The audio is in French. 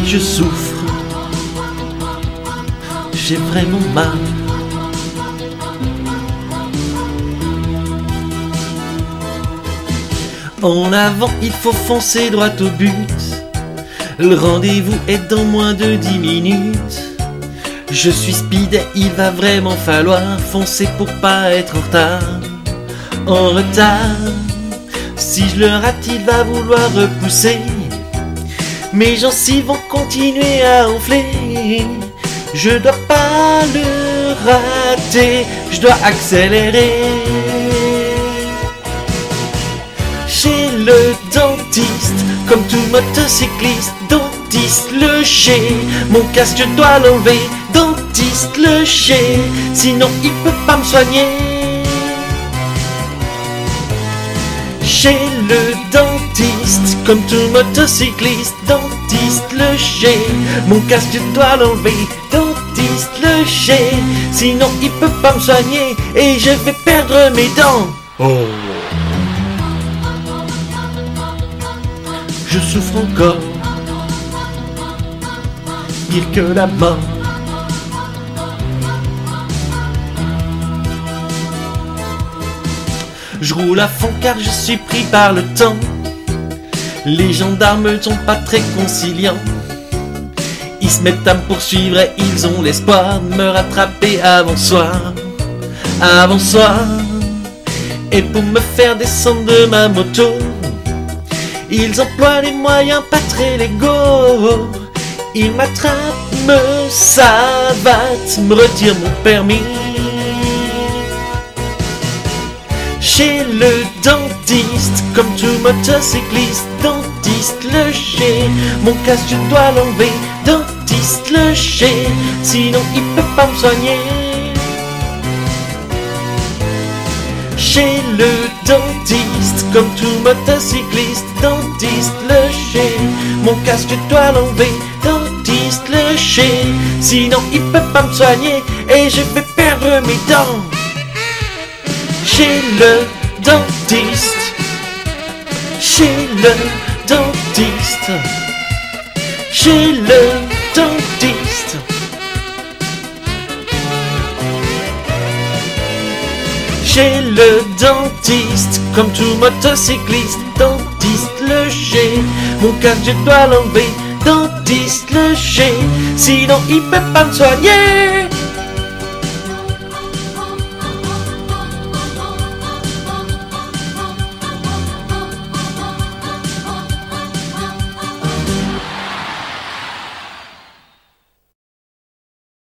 je souffre, j'ai vraiment mal. En avant, il faut foncer droit au but. Le rendez-vous est dans moins de 10 minutes. Je suis speed et il va vraiment falloir foncer pour pas être en retard. En retard. Si je le rate, il va vouloir repousser. Mes gencives vont continuer à enfler. Je dois pas le rater, je dois accélérer. Chez le dentiste, comme tout motocycliste, dentiste le chai, mon casque je dois l'enlever, dentiste le chai, sinon il peut pas me soigner. Chez le dentiste, comme tout motocycliste, dentiste le chai, mon casque je dois l'enlever, dentiste le chai, sinon il peut pas me soigner et je vais perdre mes dents. Oh. Je souffre encore, pire que la mort. Je roule à fond car je suis pris par le temps. Les gendarmes sont pas très conciliants. Ils se mettent à me poursuivre et ils ont l'espoir de me rattraper avant soir. Avant soir. Et pour me faire descendre de ma moto, ils emploient des moyens pas très légaux. Ils m'attrapent, me savatent, me retirent mon permis. Chez le dentiste, comme tout motocycliste, dentiste le chai, mon casque je dois l'enlever, dentiste le chai, sinon il peut pas me soigner. Chez le dentiste, comme tout motocycliste, dentiste le chai, mon casque je dois l'enlever, dentiste le chai, sinon il peut pas me soigner et je vais perdre mes dents. Chez le dentiste, chez le dentiste, chez le dentiste. Chez le dentiste, comme tout motocycliste, dentiste le chai, mon casque je dois l'enlever, dentiste le chai, sinon il peut pas me soigner.